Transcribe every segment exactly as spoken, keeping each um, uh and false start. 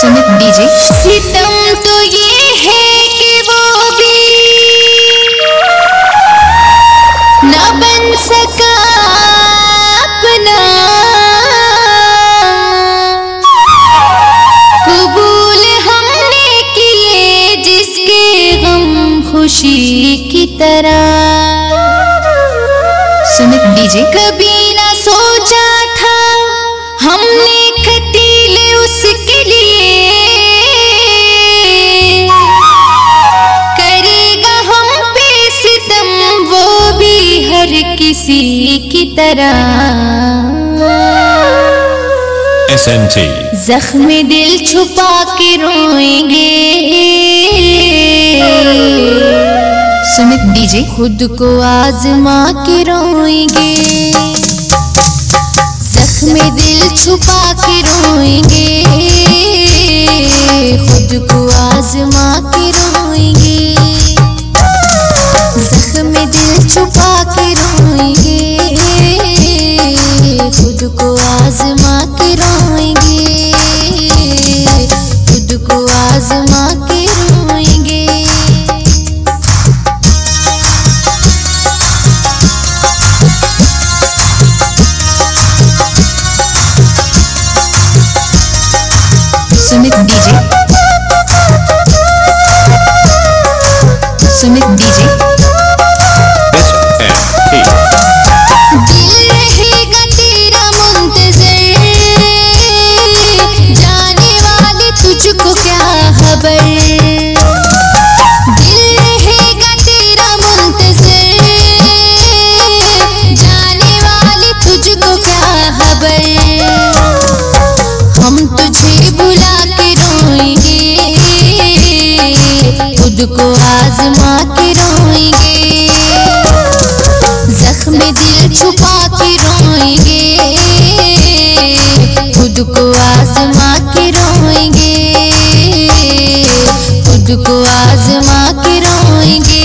Sumit DJ. सितम तो ये है कि वो भी न बन सका अपना, कबूल हमने किए जिसके गम खुशी की तरह। सुमित डीजे। कभी ना सोचा था हमने कतील उसके लिए, करेगा हम पे सितम वो भी हर किसी की तरह। S N T. जख्म दिल छुपा के रोएंगे, सुमित डीजे। खुद को आजमा के रोएंगे, जख्म दिल छुपा के रोएंगे, खुद को आजमा के रोएंगे, जख्म दिल छुपा के रोएंगे, खुद को आजमा के रोएंगे, खुद को आजमा के रोएंगे। Sumit DJ. Sumit DJ. S N T. दिल रहेगा तेरा मुंतज़िर, जाने वाले तुझको क्या खबर। दिल रहेगा तेरा मुंतज़िर, जाने वाले तुझको क्या खबर। हम तुझे बुला के रोएंगे, खुद को आजमा के रोएंगे, जख्म दिल छुपा के रोएंगे, खुद को आजमा के रोएंगे, खुद को आजमा के रोएंगे।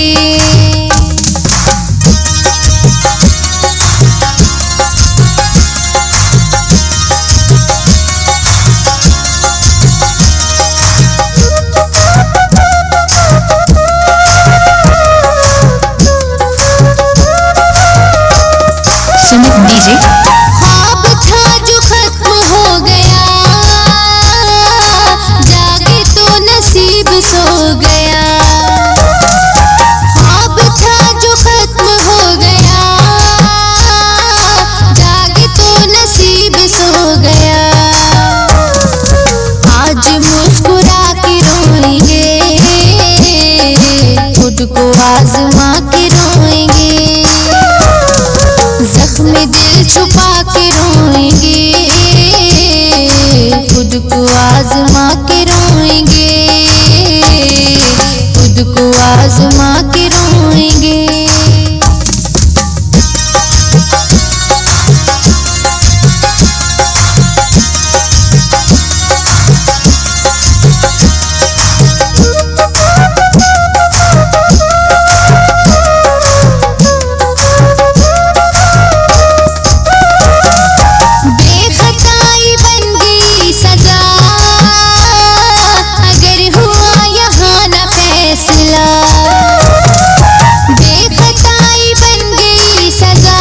सुमित डीजे। ख्वाब था जो खत्म हो गया, जागे तो नसीब सो गया। ख्वाब था जो खत्म हो गया, जागे तो नसीब सो गया। आज मुस्कुरा के रोएंगे, खुद को आजमा के रोएंगे, जख्म दिल छुपा के रोएंगे, खुद को आजमा के रोएंगे, खुद को आजमा के रोएंगे। बेखताई बन गई सजा, अगर हुआ यहाँ न फैसला। बेखताई बन गई सजा,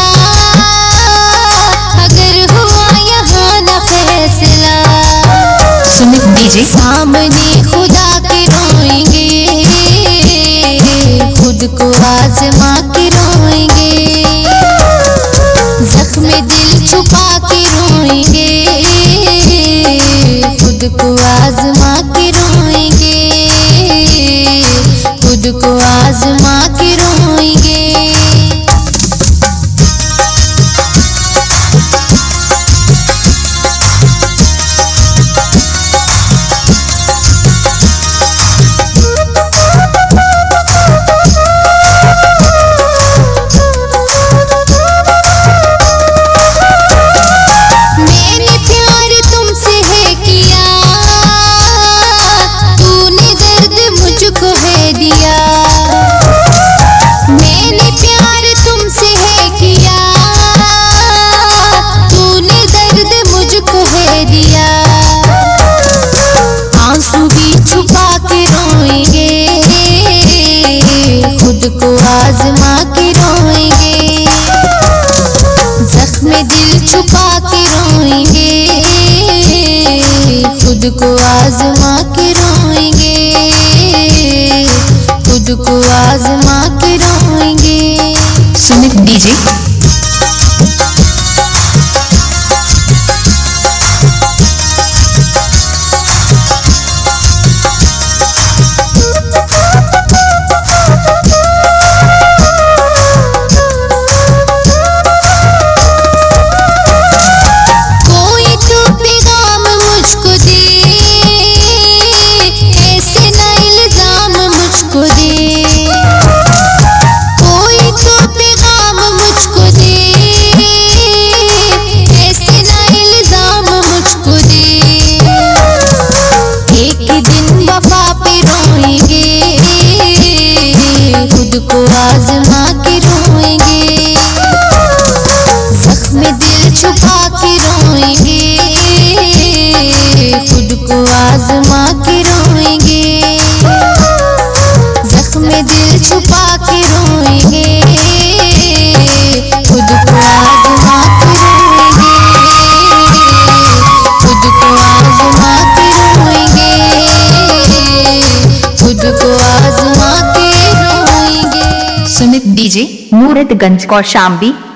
अगर हुआ यहाँ न फैसला। सुमित डीजे। सामने खुदा के रोएंगे, खुद को आजमा के रोएंगे, जख्म दिल छुपा के रोएंगे, खुद को आजमा के रोएंगे, खुद को आजमा के रोएंगे। मैंने प्यार तुमसे है किया, तूने दर्द मुझको है दिया। मैंने खुद को आजमा के रोएंगे, खुद को आजमा के रोएंगे। सुमित डीजे खुद को आजमा के रोएंगे, जख्म दिल छुपा के रोएंगे, खुद को आजमा के रोएंगे, जख्म दिल छुपा के रोएंगे, खुद को आजमा के रोएंगे, खुद को आजमा के रोएंगे, खुद को आजमा के रोएंगे। सुमित डीजे मूरतगंज कौशाम्बी।